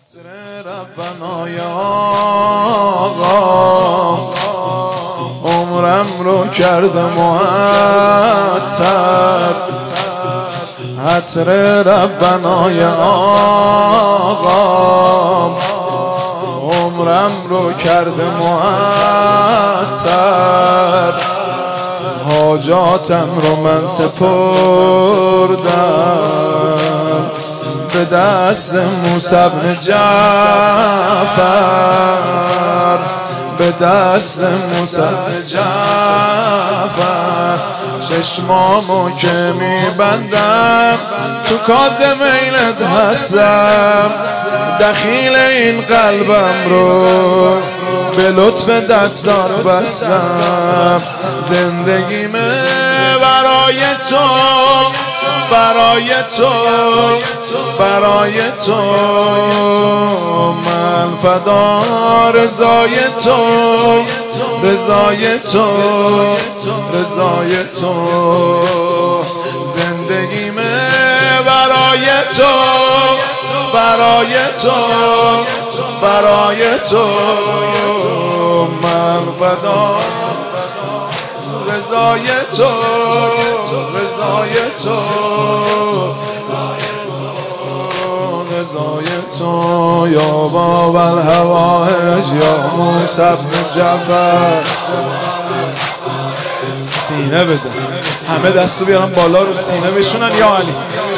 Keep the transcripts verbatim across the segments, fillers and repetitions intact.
ربنا یا آقا عمرم رو کرده معطر، عطر ربنا یا آقا عمرم رو کرده معطر، حاجاتم رو من سپردم به دست موسی بن جعفر، به دست موسی بن جعفر. چشمامو که میبندم تو کاظم عینت هستم، دخیل این قلبم رو به لطف دستات بستم. زندگیمه برای تو، برای تو، برای تو، من فدا رضای تو، رضای تو، رضای تو. زندگیمه برای تو، برای تو، برای تو، من فدا رضای تو، رضای تو، رضای تو. یا باب الهوائج یا موسی بن جعفر. سینه بزن، همه دستو بیارن بالا رو سینه بشونن یا علی.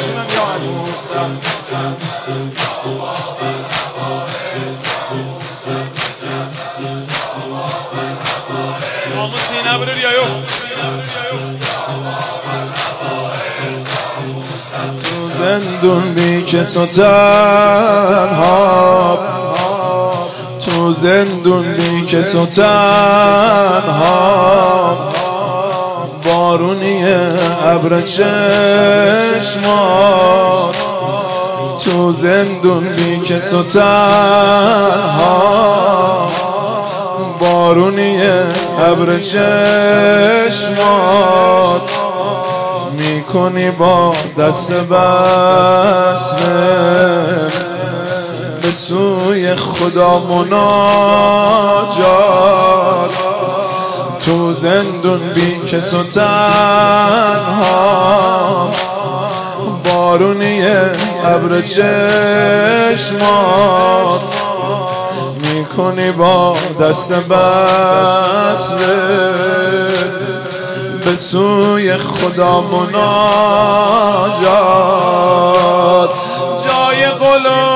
Vamos sin abrir ya yo. تو زندون بی کس و تنها، تو زندون بی کس و تنها، بارونی ابر چشمات. تو زندون بی کس و تنها، بارونی ابر چشمات. میکنی با دست بسته به سوی خدا مناجات. تو زندون بی کس و تنها، بارونی ابر چشمات. میکنی با دست بسته به سوی خدا مناجات. جای قل و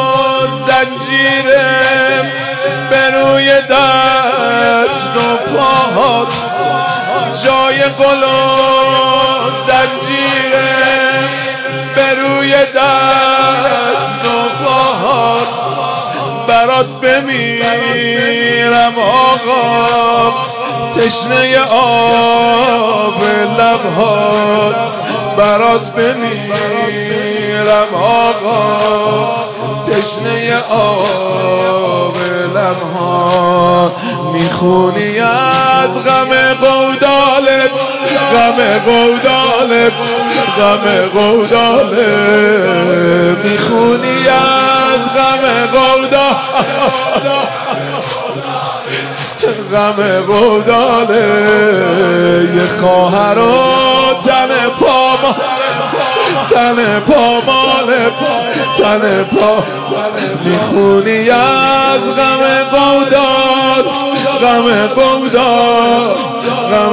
زنجیرم به روی دست و پاهات، جای قل و زنجیرم به روی دست و پاهات. برات بمیرم آقا تشنه آب لبهات، برات بمیرم آقا تشنه آب لبهات. میخونی از غم قودالت، غم قودالت، غم قودالت. میخونی از غم قودالت، غم قوداله. یه خواهر و تن پامال، تن پاماله، تن پا. میخونی از غم قودال، غم قودال، غم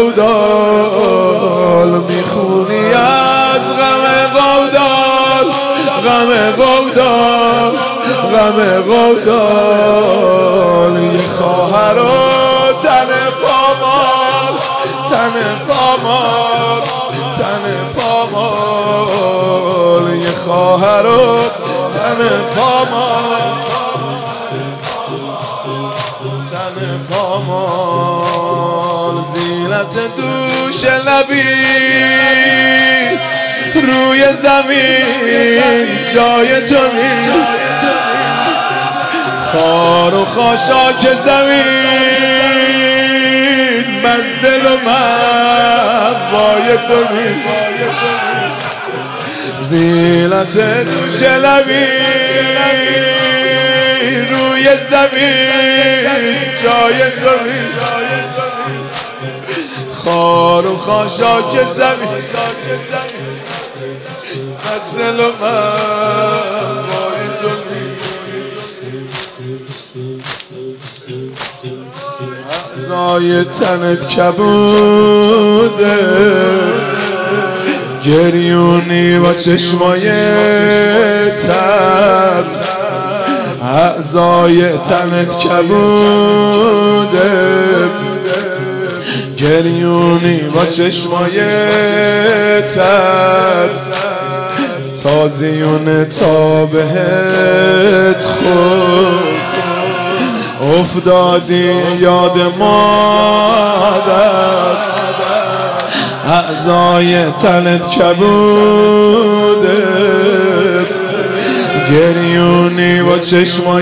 قودال. میخونی از غم قودال، غم قودال، غم قودال. یه خواهر و تن پامال، تن پامال، تن پامال. یه خواهر و تن پامال، تن پامال. زینت دوش لبی روی زمین جای تو نیست، خار و خاشاک زمین منزل و مأوای تو نیست. زینت دوش لبی زمین جای تو نیست، خار و خاشاک زمین از دل و من وای تو نیست. اعضای تنت کبوده گریونی با چشمای تر، اعضای تنت کبوده گریونی با چشمای تر، تازیونه تا بهت خود افتادی یاد مادر، اعضای تنت کبوده گریونی با چشمای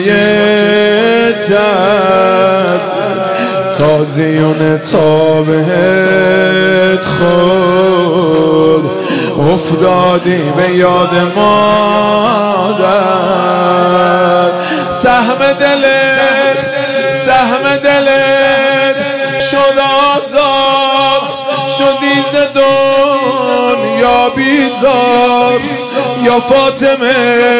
تر، تازیونه تا بهت خود افتادی به یاد مادر. سهم دلت سهم دلت شد آزار، شدی ز دنیا بیزار، یا فاطمه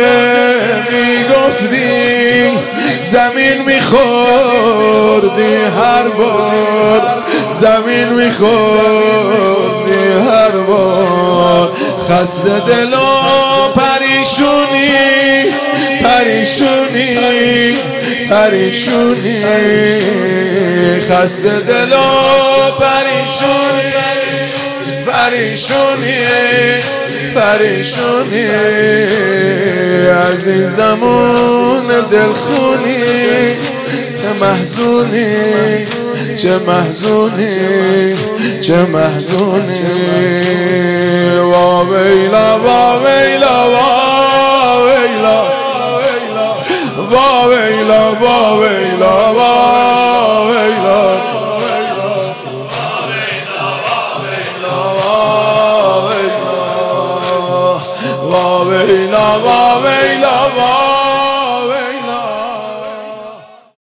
میگفتی زمین میخوردی هر بار، زمین میخوردی هر بار، خسته دل و پریشونی پریشونی پریشونی، خسته دل و پریشونی پریشونی پریشونی، از این زمان دلخونی چه محزونی چه محزونی چه محزونی، وا ویلا وا ویلا وا ویلا وا ویلا وا ویلا وا ویلا وا ویلا